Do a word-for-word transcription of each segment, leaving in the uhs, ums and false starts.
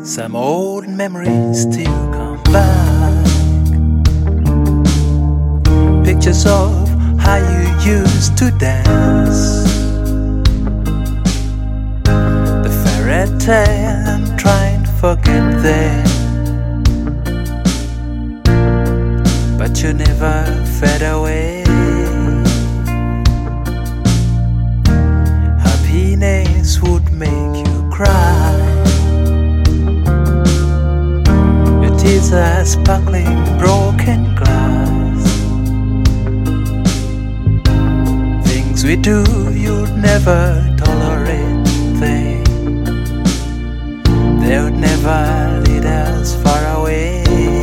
Some old memories still come back. Pictures of how you used to dance. The fairy tale, I'm trying to forget them, but you never fade away. Happiness would make you cry. Your tears are sparkling broken glass. Things we do you'd never tolerate them. They would never lead us far away.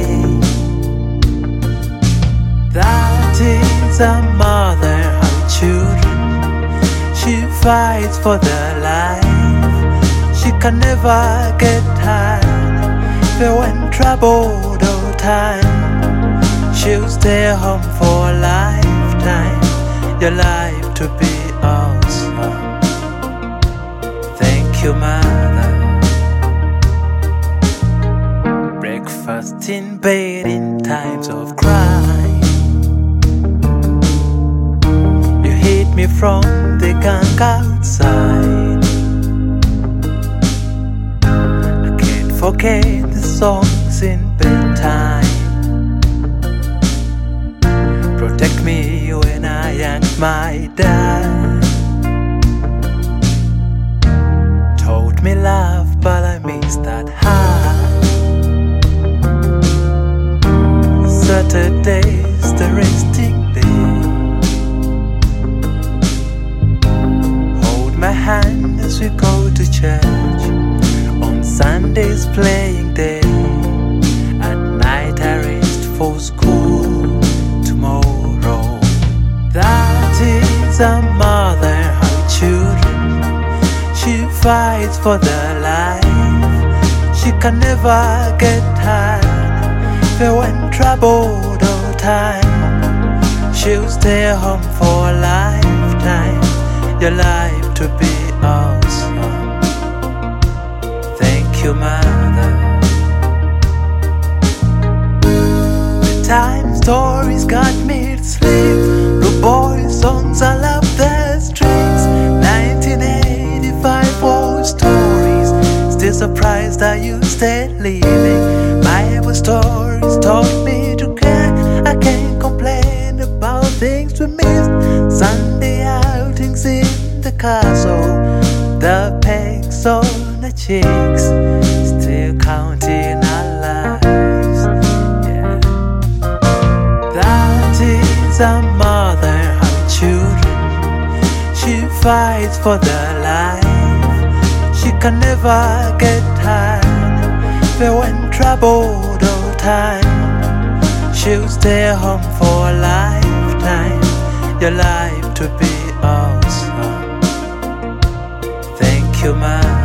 That is a mother, her children. She fights for their life. She can never get tired. But when troubled all time, she'll stay home for a lifetime. Your life to be awesome. Thank you, mother. Breakfast in bed in times of crime. You hid me from the gang outside. I can't forget the songs in bedtime. Protect me when I am my dad. Told me love, but I missed that high. Saturday's the resting day. Hold my hand as we go to church. On Sunday's playing day. At night I rest for school tomorrow. That is a mother, her children. She fights for their life. She can never get tired. But when troubled all time, she'll stay home for a lifetime. Your life to be awesome. Thank you, mother. Bedtime stories got me to sleep. Blue boy songs, I love the strings. nineteen eighty-five old stories. Still surprised that you stayed living. Bible stories taught me to care. I can't complain about things we missed. Sunday outings in the castle. The pegs on the cheeks. Still counting our lives. Yeah. That is a mother, her children. She fights for their life. She can never get tired. But when troubled all time, she'll stay home for a lifetime. Your life to be awesome. Thank you, mom.